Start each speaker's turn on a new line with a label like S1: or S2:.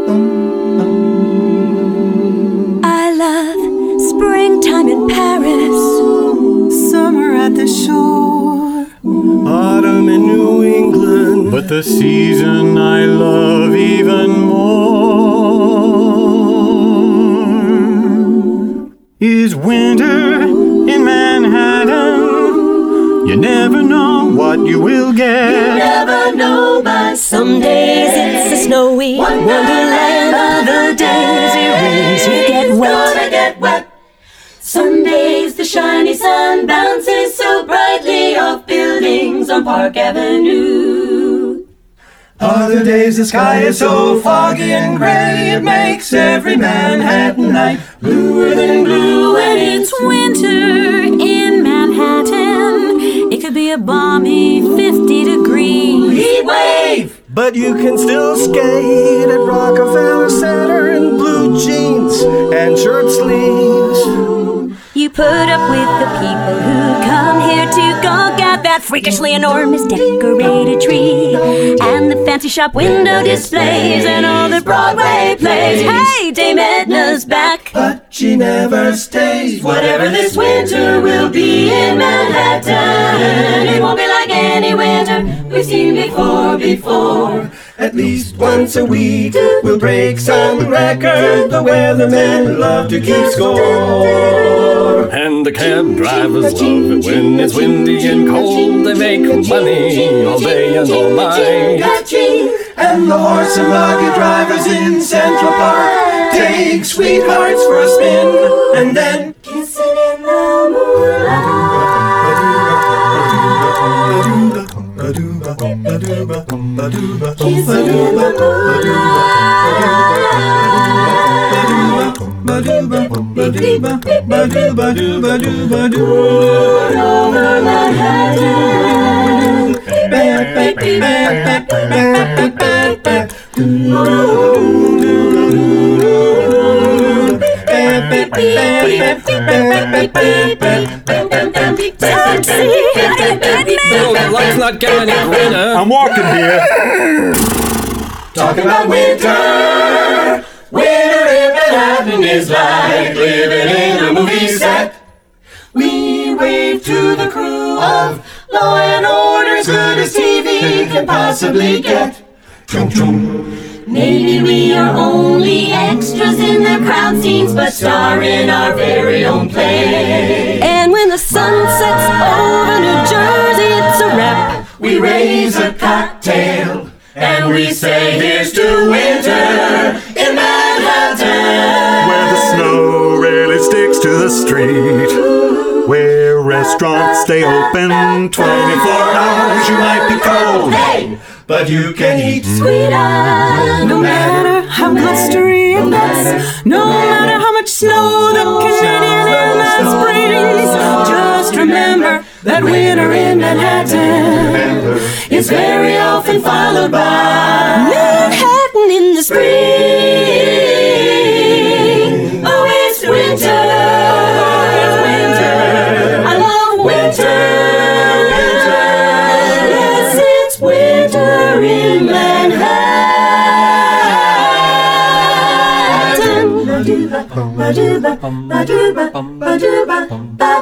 S1: I love springtime in Paris,
S2: summer at the shore,
S3: autumn in New England. But the season I love even more is winter in Manhattan. You never know what you will get.
S1: you never know, but some days it's a snowy wonderland. Other days it rains, you get wet. Some days the shiny sun bounces so brightly off buildings on Park Avenue.
S3: Other days the sky is so foggy and gray, it makes every Manhattan night bluer than blue.
S1: When it's winter in Manhattan, it could be a balmy 50 degrees.
S3: Heat wave! But you can still skate at Rockefeller Center in blue jeans and shirt sleeves.
S1: You put up with the people who come here to gawk at that freakishly enormous decorated tree and the fancy shop window displays and all the Broadway plays. Hey, Dame Edna's back,
S3: But she never stays.
S1: whatever this winter will be in Manhattan, it won't be like any winter we've seen before.
S3: At least once a week we'll break some record. The weathermen love to keep score. And the cab drivers love it when it's windy and cold. They make money all day and all night. And the horse and buggy drivers in Central Park take sweethearts for a spin and then
S1: Kissing in the moonlight. Kissing in the over Manhattan.
S4: Life's not getting any greener.
S3: I'm walking here. Talking about winter. Winter in Manhattan is like living in a movie set. We wave to the crew of Law and Order as good as TV can possibly get. Chum chum.
S1: Maybe we are only extras in the crowd scenes, but star in our very own play. And when the sun sets over New Jersey, it's a wrap.
S3: We raise a cocktail and we say here's to winter in Manhattan, where the snow really sticks to the street, where restaurants stay open 24 hours. You might be cold,
S1: Hey!
S3: but you can eat.
S1: Sweeter,
S2: no matter how blustery it gets, no matter how much snow the Canadian airlines brings, just remember that winter in Manhattan is very often followed by
S1: Manhattan in the spring. Oh, it's winter. It's winter. I love winter. Yes, it's winter in Manhattan. Ba-doo-ba, ba-doo-ba, ba-doo-ba, ba-doo-ba, ba.